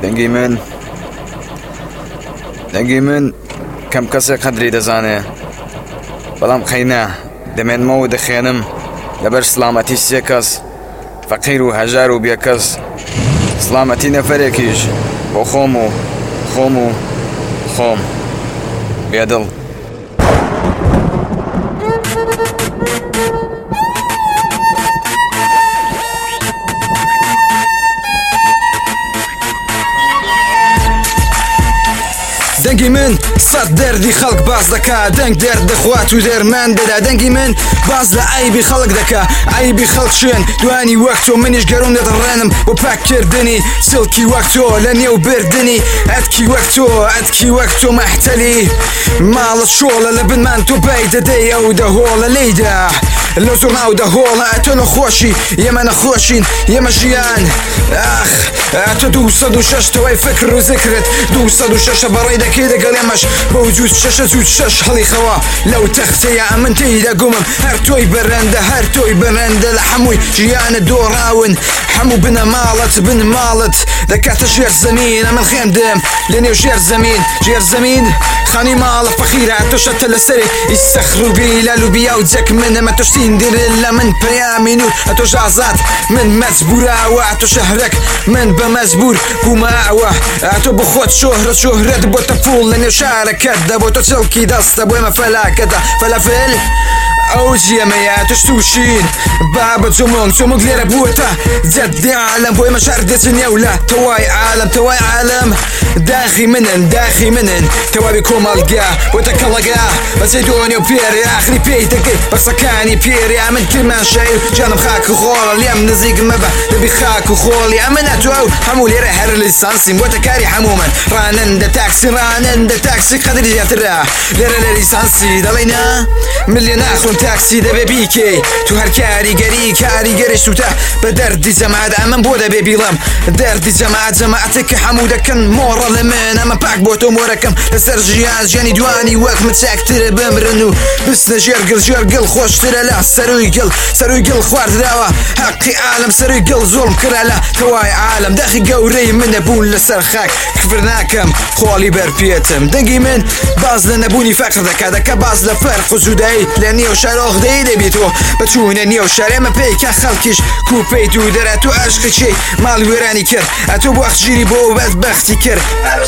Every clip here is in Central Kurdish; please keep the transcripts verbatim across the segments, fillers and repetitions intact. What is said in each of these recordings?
دەنگی من دەنگی من کەم کەسێک قەدری دەزانێ، بەڵام خەینە دەمێنمەوە و دەخێنم لەبەر سلامەتی سێ کەس، فەقیر و هەژار و بێکەس، سلامەتی نەفەرێکیش بۆ خۆم و خۆم و خۆم بێدڵ. دەنگی من سەد دەردی خەڵک باز دەکا، دەنگ دەرد دەخوات و دەرمان دەدا. دەنگی من باز لە ئایبی خەڵک دەکا، ئایبی خەڵک شوێن دوانی وەک تۆ، منیش گەڕوم دەدەڕێنم بۆ پاککردنی سڵکی وەک تۆ لە نێو بردننی ئەتکی وەک تۆ ئەتکی وەک تۆ مەحتەلی ماڵت شۆڵە لە بنمان تۆ بای دەدەی ئەو دەهۆڵە لێیدا لە زۆر ناو دەهۆڵە ئەتۆ نەخۆشی ئێمە نەخۆشین ئێمە ژیان ئاخ ئەتۆ دوو سەد و شەش تەوای فکر و ذکرت دوو سەد و شەشە بەڕێی دەکەی دەگەڵ ئێمەش بە وجود شەشە زود شەش هەڵی خەوا لەو تەختەیە ئەمن تێیدا گومم هەر تۆی بەرەندە هەر تۆی بەرەندە لە هەمووی ژیانە دۆڕاون هەموو بنە ماڵت بن ماڵت دەکاتە ژێر زەمین ئەمن خێمدەم لە نێو ژێر زەمین ژێر زەمین خانی ماڵە فەقیرە تۆ شەتە لەسەری ئیسەخر و بیلال و بیا و جەک من ئەمە تۆشتین دیرن لە من پەیامی نور ئەتۆ ژازات من مەجبوراوە ئەتۆ شەهرەک من بە مەجبور بووماوە ئەتۆ بخۆت شۆهرەت شۆهرەت بۆتە پوڵ لە نێو شارەکەتدا بۆ تۆ چەڵکی دەستە بۆ ئێمە فەلاکەتە فەلەفل ئەو جێمەیە توش تووشین بابە جۆمۆنگ جۆمۆنگ لێرە بووەتە جەددی عالەم بۆ ئێمە شار دێچن نێولە تەوای عالەم تەوای عالەم داخی منن داخی منن تەواوی کۆمەڵگا بۆتە کەڵەگا بەچەی دۆنێ و پێرێ ئاخری پێی دەکەی بەسەکانی پێرێ ئەمن کرمان شەیر جانم خاک و خۆڵە لێم نزیک مەبە دەبی خاک و خۆڵی ئەمن ئەتۆ ئەو هەموو لێرە هەر لیسانسیم بۆتە کاری هەموو من ڕانەندە تاکسی ڕانەندە تاکسی قەدری زیاترە لێرە لە لیسانسی دەڵێ نا من لێ ناخۆم تاکسی دەبێ بیکەی تو هەر کاریگەری کاریگەری سوتە بە دەردی جەماعەت ئەمن بۆ دەبێ بیڵم دەردی جەماعەت جەماعەتێک کە هەموو دەکەن مۆڕە لە من ئەمە پاک بۆ تۆ مۆرەکەم لەسەر ژیان ژیانی دوانی وەک من چاکترە بمرن و بستە ژێرگڵ ژێرگڵ خۆشترە لە سەروی گڵ سەروی گڵ خواردراوە حەقی عالەم سەروی گڵ زۆڵم کرا لە تەوای عالەم داخی گەورەی منە بوون لەسەر خاک کفر ناکەم خۆڵی بەرپێتم دەنگی من باز لە نەبوونی فەقر دەکا دەکە باز لە فەرق و جودایی لە نێو شارۆخ دەی دەبێتەوە بەچوونە نێو شار ئێمە پێیکە خەڵکیش کوپەی دوو دەرە تۆ عەشقی ماڵ وێرانی کرد ئەتۆ بۆ ئەخژیری بۆ بەدبەختی کرد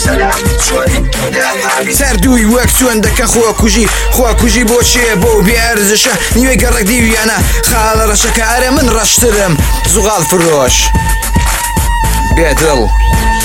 سەردووی وەک چۆن دەکە خۆکوژی خۆکوژی بۆ چێ بۆ بێئەرزشە نیوەی گەڕێک دیویانە خاڵە ڕەشەکە ئارە من ڕەشترم زوغاڵ فرۆش بێدڵ